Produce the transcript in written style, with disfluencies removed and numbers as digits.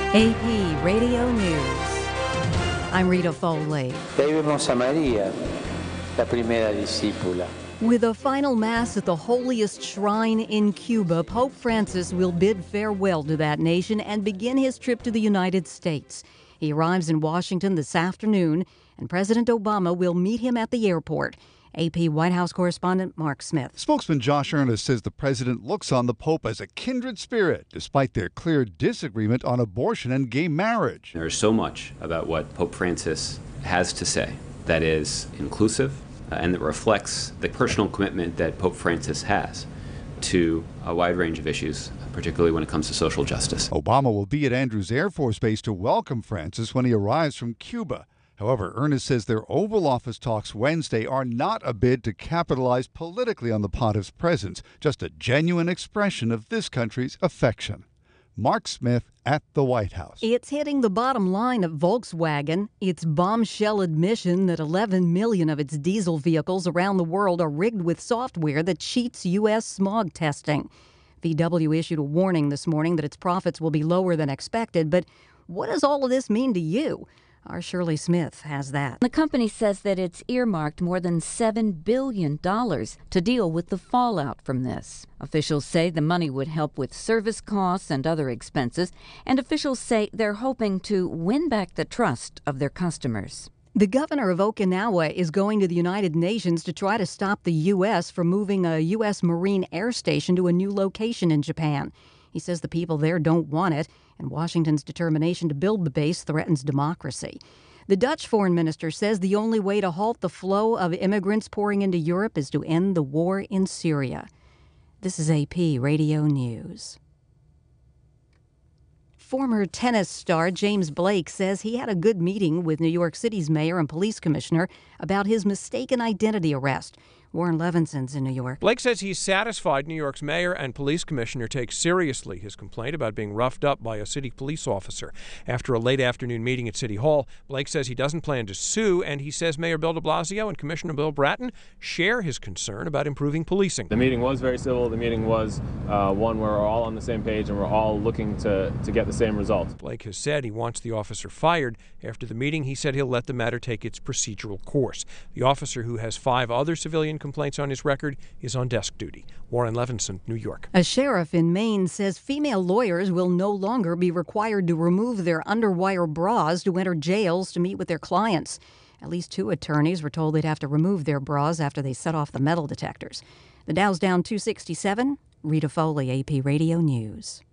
AP Radio News. I'm Rita Foley. Ahí vemos a María, la primera discípula. With a final mass at the holiest shrine in Cuba, Pope Francis will bid farewell to that nation and begin his trip to the United States. He arrives in Washington this afternoon, and President Obama will meet him at the airport. AP White House correspondent Mark Smith. Spokesman Josh Earnest says the president looks on the Pope as a kindred spirit, despite their clear disagreement on abortion and gay marriage. There's so much about what Pope Francis has to say that is inclusive and that reflects the personal commitment that Pope Francis has to a wide range of issues, particularly when it comes to social justice. Obama will be at Andrews Air Force Base to welcome Francis when he arrives from Cuba. However, Earnest says their Oval Office talks Wednesday are not a bid to capitalize politically on the pontiff's presence, just a genuine expression of this country's affection. Mark Smith at the White House. It's hitting the bottom line of Volkswagen. Its bombshell admission that 11 million of its diesel vehicles around the world are rigged with software that cheats U.S. smog testing. VW issued a warning this morning that its profits will be lower than expected. But what does all of this mean to you? Our Shirley Smith has that. The company says that it's earmarked more than $7 billion to deal with the fallout from this. Officials say the money would help with service costs and other expenses, and officials say they're hoping to win back the trust of their customers. The governor of Okinawa is going to the United Nations to try to stop the U.S. from moving a U.S. Marine Air Station to a new location in Japan. He says the people there don't want it, and Washington's determination to build the base threatens democracy. The Dutch foreign minister says the only way to halt the flow of immigrants pouring into Europe is to end the war in Syria. This is AP Radio News. Former tennis star James Blake says he had a good meeting with New York City's mayor and police commissioner about his mistaken identity arrest. Warren Levinson's in New York. Blake says he's satisfied New York's mayor and police commissioner take seriously his complaint about being roughed up by a city police officer. After a late afternoon meeting at City Hall, Blake says he doesn't plan to sue, and he says Mayor Bill de Blasio and Commissioner Bill Bratton share his concern about improving policing. The meeting was very civil. The meeting was one where we're all on the same page and we're all looking to get the same results. Blake has said he wants the officer fired. After the meeting, he said he'll let the matter take its procedural course. The officer, who has 5 other civilian complaints on his record, is on desk duty. Warren Levinson, New York. A sheriff in Maine says female lawyers will no longer be required to remove their underwire bras to enter jails to meet with their clients. At least 2 attorneys were told they'd have to remove their bras after they set off the metal detectors. The Dow's down 267. Rita Foley, AP Radio News.